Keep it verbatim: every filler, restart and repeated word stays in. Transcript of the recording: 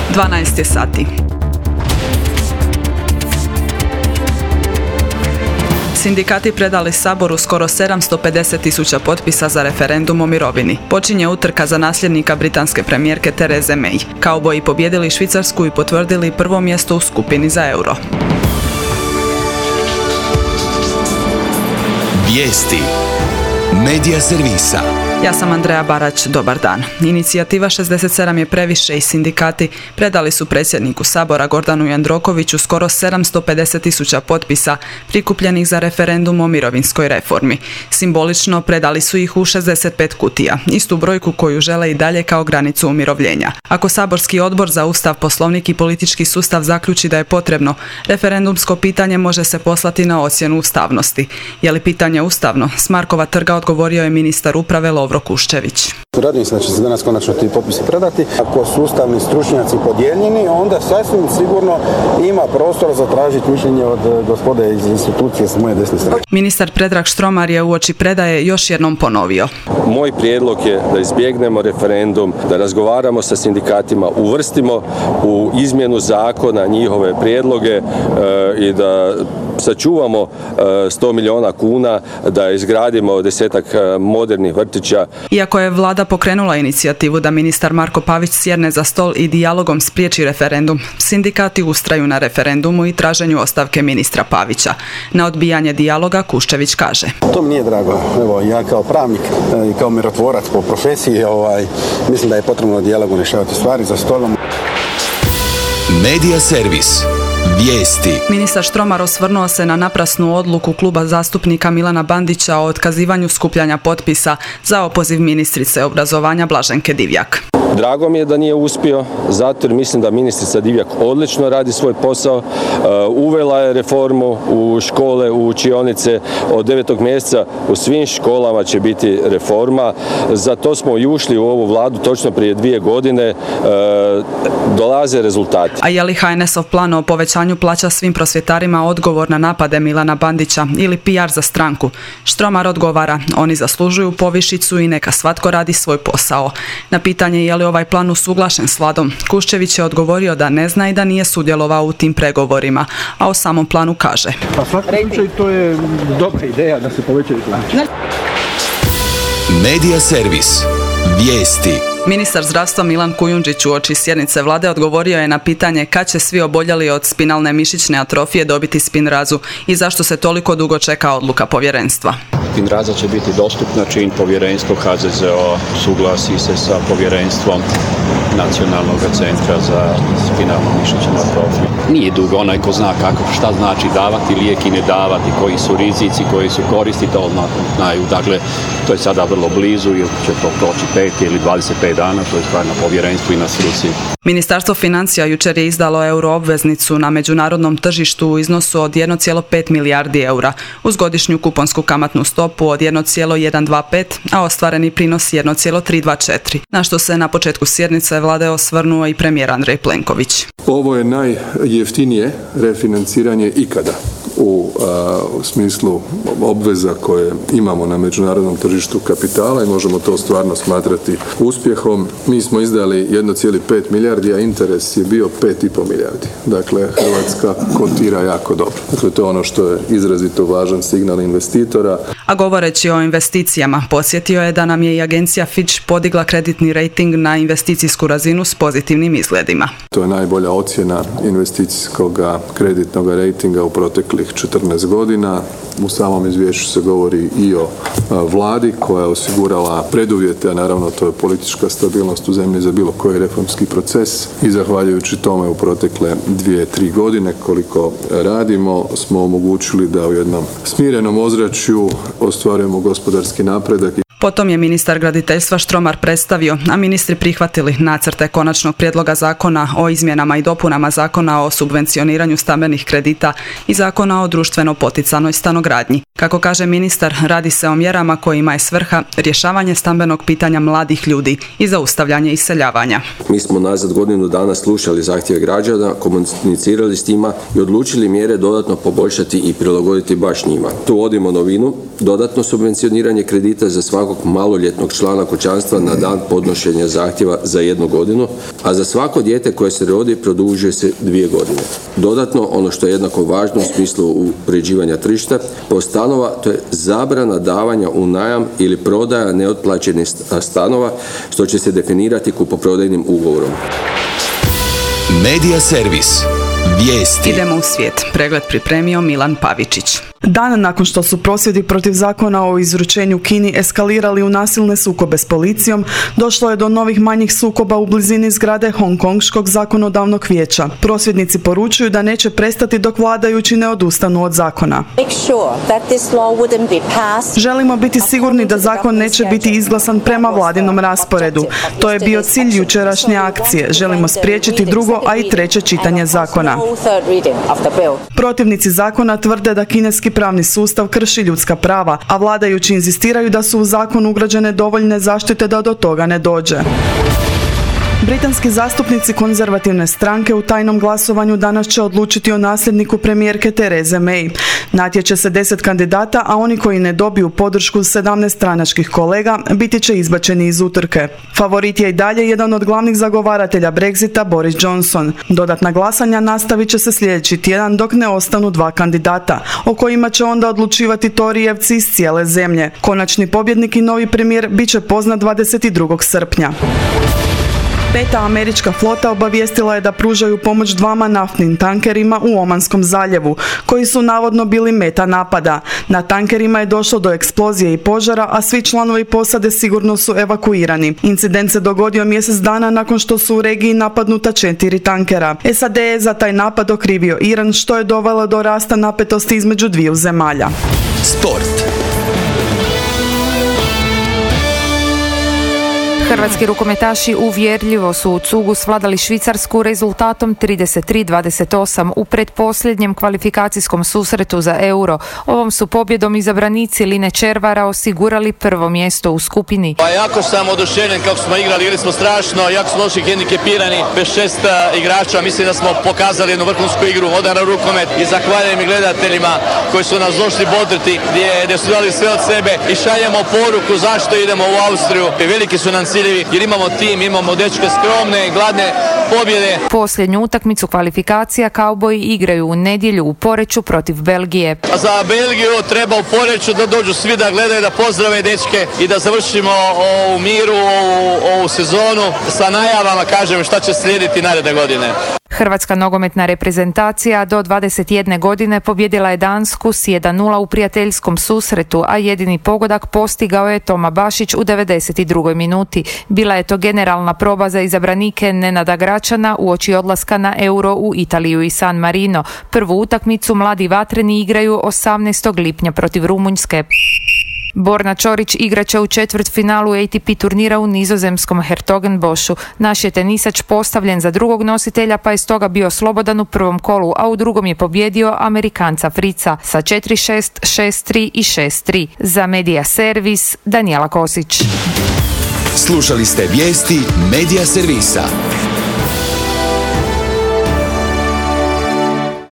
dvanaest je sati. Sindikati predali Saboru skoro sedamsto pedeset tisuća potpisa za referendum o mirovini. Počinje utrka za nasljednika britanske premijerke Therese May. Kauboji pobjedili Švicarsku i potvrdili prvo mjesto u skupini za euro. Vijesti Medija servisa. Ja sam Andreja Barać, dobar dan. Inicijativa šezdeset sedam je previše i sindikati predali su predsjedniku Sabora Gordanu Jandrokoviću skoro sedamsto pedeset tisuća potpisa prikupljenih za referendum o mirovinskoj reformi. Simbolično predali su ih u šezdeset pet kutija, istu brojku koju žele i dalje kao granicu umirovljenja. Ako saborski odbor za Ustav, Poslovnik i politički sustav zaključi da je potrebno, referendumsko pitanje može se poslati na ocjenu ustavnosti. Je li pitanje ustavno? S Markova trga odgovorio je ministar uprave Lovro Kuščević. Radim se da će se danas konačno ti popisi predati. Ako su ustavni stručnjaci podijeljeni, onda sasvim sigurno ima prostora za tražiti mišljenje od gospode iz institucije s moje desne strane. Ministar Predrag Štromar je uoči predaje još jednom ponovio. Moj prijedlog je da izbjegnemo referendum, da razgovaramo sa sindikatima, uvrstimo u izmjenu zakona njihove prijedloge e, i da sačuvamo sto milijuna kuna, da izgradimo desetak modernih vrtića. Iako je vlada pokrenula inicijativu da ministar Marko Pavić sjedne za stol i dijalogom spriječi referendum, sindikati ustraju na referendumu i traženju ostavke ministra Pavića. Na odbijanje dijaloga Kuščević kaže: To mi nije drago. Evo, ja kao pravnik i kao mirotvorac po profesiji, ovaj, mislim da je potrebno dijalogom rješavati stvari za stolom. Medija servis. Vijesti. Ministar Štromar osvrnuo se na naprasnu odluku kluba zastupnika Milana Bandića o otkazivanju skupljanja potpisa za opoziv ministrice obrazovanja Blaženke Divjak. Drago mi je da nije uspio, zato jer mislim da ministrica Divjak odlično radi svoj posao. Uvela je reformu u škole, u učionice. Od devetog mjeseca u svim školama će biti reforma. Za to smo i ušli u ovu vladu točno prije dvije godine. Dolaze rezultati. A je li ha en esov plan o povećanju plaća svim prosvjetarima odgovor na napade Milana Bandića ili pi ar za stranku? Štromar odgovara: oni zaslužuju povišicu i neka svatko radi svoj posao. Na pitanje je li ovaj plan usuglašen s vladom, Kuščević je odgovorio da ne zna i da nije sudjelovao u tim pregovorima, a o samom planu kaže: Pa svakom slučaju to je dobra ideja da se povećaju plaće. Medija servis. Vijesti. Ministar zdravstva Milan Kujundžić uoči sjednice vlade odgovorio je na pitanje kad će svi oboljeli od spinalne mišićne atrofije dobiti Spinrazu i zašto se toliko dugo čeka odluka povjerenstva. Spinraza će biti dostupna čim povjerenstvo ha ze ze o suglasi se sa povjerenstvom Nacionalnog centra za spinalnu mišićnu atrofiju. Nije dugo, onaj ko zna kako, šta znači davati lijek i ne davati, koji su rizici, koji su koristi, to znaju. Dakle, to je sada vrlo blizu ili će to proći pet ili dvadeset pet dana, to je stvar na povjerenstvu i na struci. Ministarstvo financija jučer je izdalo euro obveznicu na međunarodnom tržištu u iznosu od jedan zarez pet milijardi eura, uz godišnju kuponsku kamatnu stopu od jedan zarez jedan dva pet, a ostvareni prinos jedan zarez tri dva četiri, na što se na početku sjednice vlade osvrnuo i premijer Andrej Plenković. Ovo je najjeftinije refinanciranje ikada u, a, u smislu obveza koje imamo na međunarodnom tržištu kapitala i možemo to stvarno smatrati uspjehom. Mi smo izdali jedan zarez pet milijardi, a interes je bio pet zarez pet milijardi. Dakle, Hrvatska kotira jako dobro. Dakle, to je ono što je izrazito važan signal investitora. A govoreći o investicijama, podsjetio je da nam je i agencija Fitch podigla kreditni rejting na investicijsku razinu s pozitivnim izgledima. To je najbolja ocjena investicijskog kreditnog rejtinga u proteklih četrnaest godina. U samom izvješću se govori i o vladi koja je osigurala preduvjete, a naravno to je politička stabilnost u zemlji za bilo koji reformski proces i zahvaljujući tome u protekle dvije, tri godine koliko radimo smo omogućili da u jednom smirenom ozračju ostvarujemo gospodarski napredak. Potom je ministar graditeljstva Štromar predstavio, a ministri prihvatili nacrte konačnog prijedloga zakona o izmjenama i dopunama zakona o subvencioniranju stambenih kredita i zakona o društveno poticanoj stanogradnji. Kako kaže ministar, radi se o mjerama kojima je svrha rješavanje stambenog pitanja mladih ljudi i zaustavljanje iseljavanja. Mi smo nazad godinu dana slušali zahtjeve građana, komunicirali s njima i odlučili mjere dodatno poboljšati i prilagoditi baš njima. Tu uvodimo novinu, dodatno subvencioniranje kredita za svakog svakog maloljetnog člana kućanstva na dan podnošenja zahtjeva za jednu godinu, a za svako dijete koje se rodi produžuje se dvije godine. Dodatno, ono što je jednako važno u smislu uređivanja tržišta, POS stanova, to je zabrana davanja u najam ili prodaja neotplaćenih stanova, što će se definirati kupoprodajnim ugovorom. Medija servis. Vijesti. Idemo u svijet. Pregled pripremio Milan Pavičić. Dan nakon što su prosvjedi protiv zakona o izručenju Kini eskalirali u nasilne sukobe s policijom, došlo je do novih manjih sukoba u blizini zgrade Hongkongškog zakonodavnog vijeća. Prosvjednici poručuju da neće prestati dok vladajući ne odustanu od zakona. Želimo biti sigurni da zakon neće biti izglasan prema vladinom rasporedu. To je bio cilj jučerašnje akcije. Želimo spriječiti drugo, a i treće čitanje zakona. Protivnici zakona tvrde da kineski pravni sustav krši ljudska prava, a vladajući inzistiraju da su u zakon ugrađene dovoljne zaštite da do toga ne dođe. Britanski zastupnici konzervativne stranke u tajnom glasovanju danas će odlučiti o nasljedniku premijerke Therese May. Natječe se deset kandidata, a oni koji ne dobiju podršku sedamnaest stranačkih kolega biti će izbačeni iz utrke. Favorit je i dalje jedan od glavnih zagovaratelja Brexita, Boris Johnson. Dodatna glasanja nastavit će se sljedeći tjedan dok ne ostanu dva kandidata, o kojima će onda odlučivati Torijevci iz cijele zemlje. Konačni pobjednik i novi premijer bit će poznat dvadeset drugog srpnja. Peta američka flota obavijestila je da pružaju pomoć dvama naftnim tankerima u Omanskom zaljevu, koji su navodno bili meta napada. Na tankerima je došlo do eksplozije i požara, a svi članovi posade sigurno su evakuirani. Incident se dogodio mjesec dana nakon što su u regiji napadnuta četiri tankera. S A D je za taj napad okrivio Iran, što je dovelo do rasta napetosti između dviju zemalja. Sport. Hrvatski rukometaši uvjerljivo su u cugu svladali Švicarsku rezultatom trideset tri dvadeset osam u pretposljednjem kvalifikacijskom susretu za Euro. Ovom su pobjedom izabranici Line Červara osigurali prvo mjesto u skupini. Pa jako sam oduševljen kako smo igrali, igrali smo strašno, jako smo došli hendikepirani, bez šest igrača. Mislim da smo pokazali jednu vrhunsku igru, odaran rukomet i zahvaljujem i gledateljima koji su nas došli bodriti, gdje, gdje su dali sve od sebe i šaljemo poruku zašto idemo u Austriju. I veliki su nam ciljevi jer imamo tim, imamo dečke skromne, gladne pobjede. Posljednju utakmicu kvalifikacija kauboji igraju u nedjelju u Poreču protiv Belgije. Za Belgiju treba u Poreču da dođu svi da gledaju, da pozdrave dečke i da završimo u miru ovu, ovu sezonu sa najavama, kažem, šta će slijediti naredne godine. Hrvatska nogometna reprezentacija do dvadeset jedne godine pobjedila je Dansku s jedan nula u prijateljskom susretu, a jedini pogodak postigao je Toma Bašić u devedeset drugoj minuti. Bila je to generalna proba za izabranike Nenada Gračana uoči odlaska na Euro u Italiju i San Marino. Prvu utakmicu mladi vatreni igraju osamnaestog lipnja protiv Rumunjske. Borna Čorić igraće u četvrtfinalu A T P turnira u nizozemskom Hertogenboschu. Naš je tenisač postavljen za drugog nositelja, pa je stoga bio slobodan u prvom kolu, a u drugom je pobjedio Amerikanca Frica sa četiri šest, šest tri i šest tri. Za Medija servis, Danijela Kosić. Slušali ste vijesti Medija servisa.